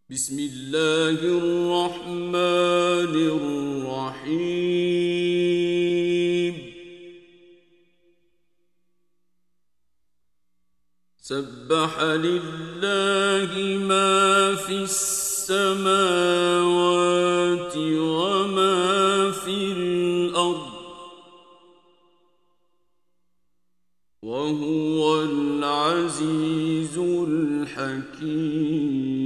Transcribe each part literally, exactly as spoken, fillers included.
بسم الله الرحمن الرحيم سبح لله ما في السماوات وما في الأرض وهو العزيز الحكيم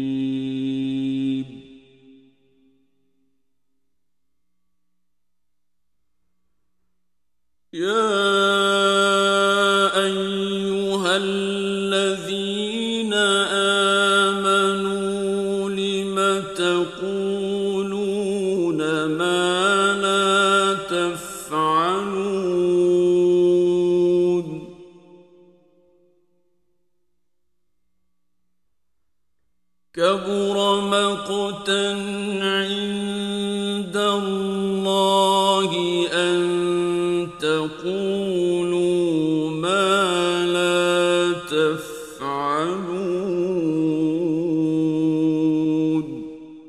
يا أيها الذين آمنوا لم تقولون ما لا تفعلون كبر مقتا عند الله أن تقولوا ما لا تفعلون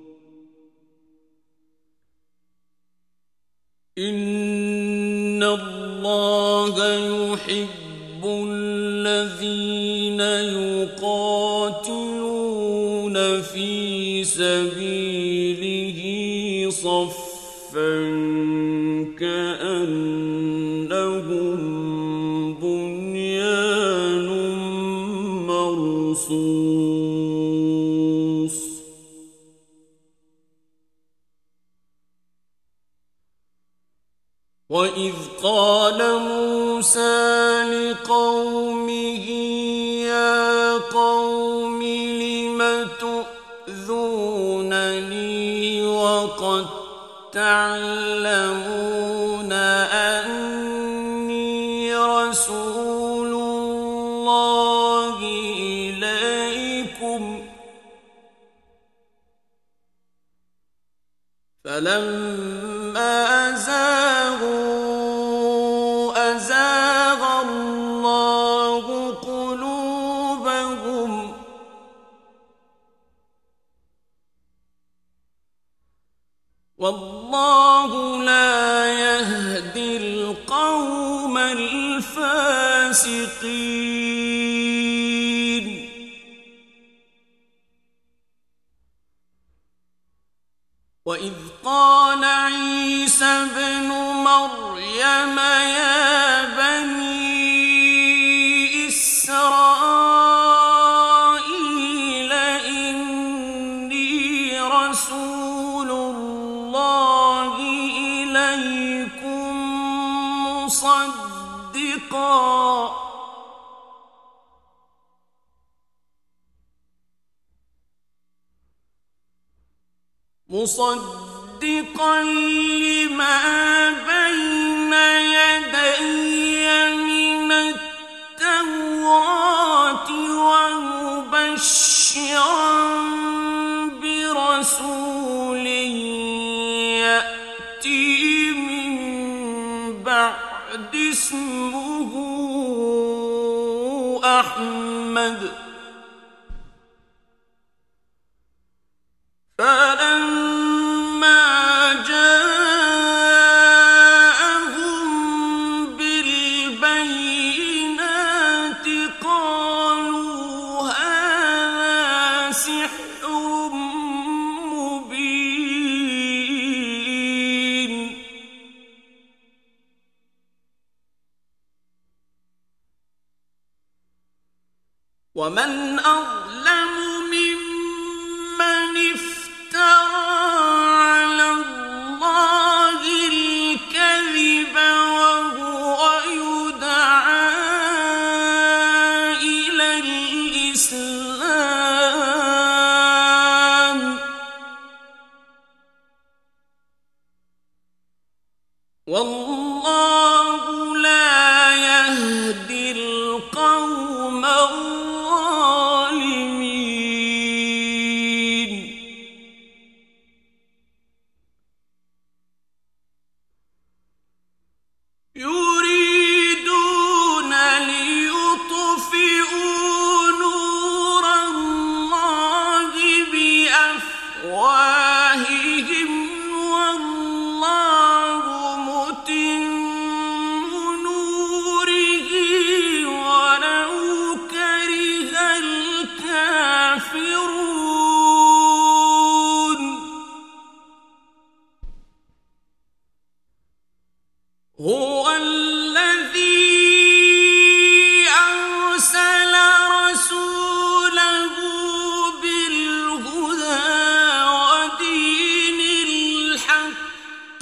إن الله يحب الذين يقاتلون في سبيله صفا كأنهم بنيان مرصوص وإذ قال موسى لقومه يا قوم لم تؤذونني وقد تعلمون أني رسول الله إليكم فلما زاغوا أزاغ الله قلوبهم والله لا يهدي القوم الفاسقين وإذ قال عيسى ابن مريم يا بني إسرائيل إني رسول الله إليكم مصدقا مصدقا لما بين يدي من التوراة ومبشرا برسول يأتي من بعد اسمه أحمد فلما جاءهم بالبينات قالوا هذا سحر مبين ومن أظلم ممن افترى على الله الكذب وهو يدعى إلى الإسلام والله لا يهدي القوم الظالمين يريدون ليطفئوا نور الله بأفواههم بأفواههم والله متم نوره ولو كره الكافرون هو الذي أرسل رسوله بالهدى ودين الحق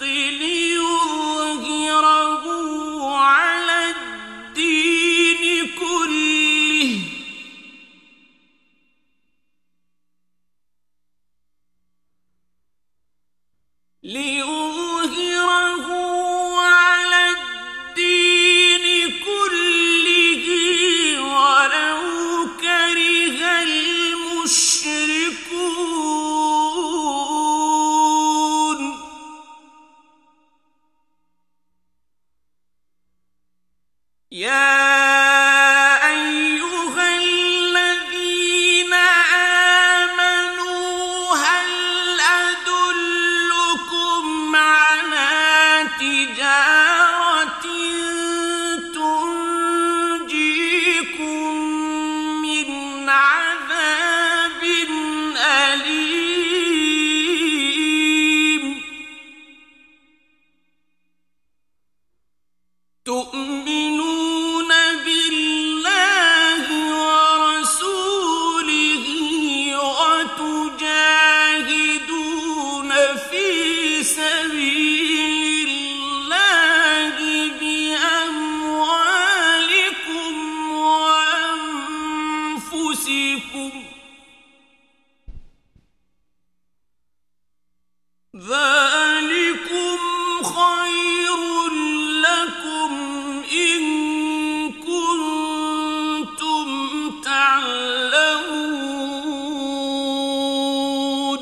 ليظهره على الدين كله ليظهره على الدين كله ولو كره المشركون يا أيها الذين آمنوا هل أدلكم على تجارة تنجيكم من عذاب أليم تؤمنون بالله ورسوله وتجاهدون في سبيل الله بأموالكم وأنفسكم ذلكم خير لكم إن كنتم تعلمون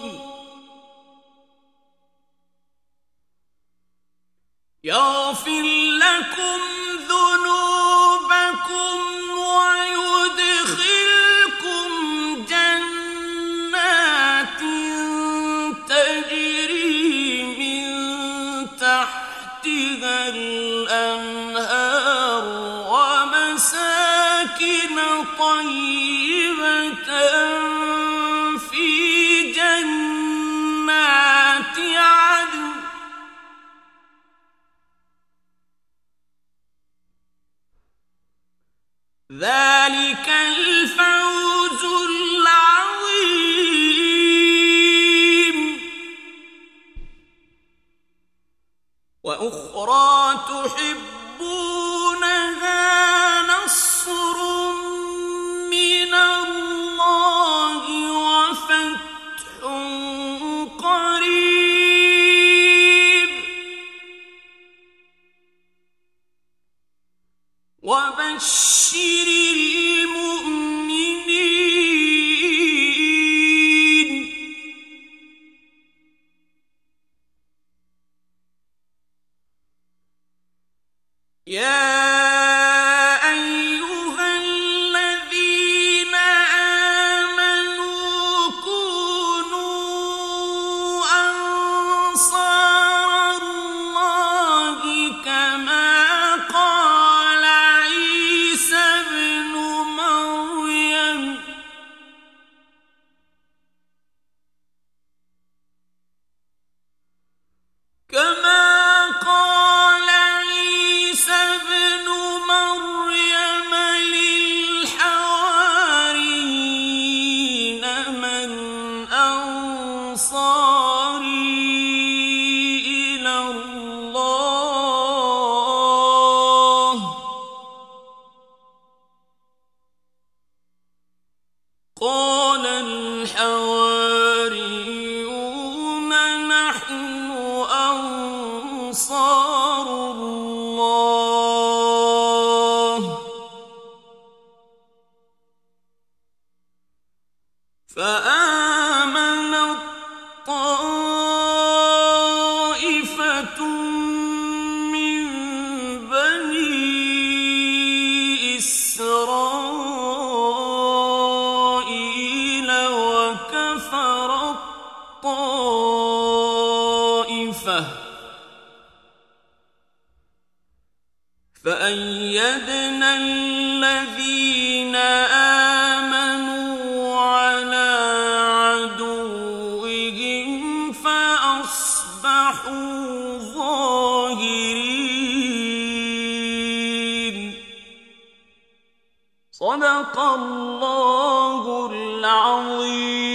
يغفر لكم ذنوبكم ويدخلكم جنات تجري من تحتها الأنهار ومساكن طيبة في جنات عدن ذلك الفوز العظيم وأخرى تحبونها نصر من الله وفتح قريب وبشر المؤمنين يا أيها الذين آمنوا كونوا أنصار الله كما قال عيسى ابن مريم كما قال عيسى ابن مريم للحواريين من أنصاري إلى الله قال الحواريون نحن أنصار الله فآمنت طائفة طائفة فأيدنا الذين آمنوا على عدوهم فأصبحوا ظاهرين. صدق الله العظيم.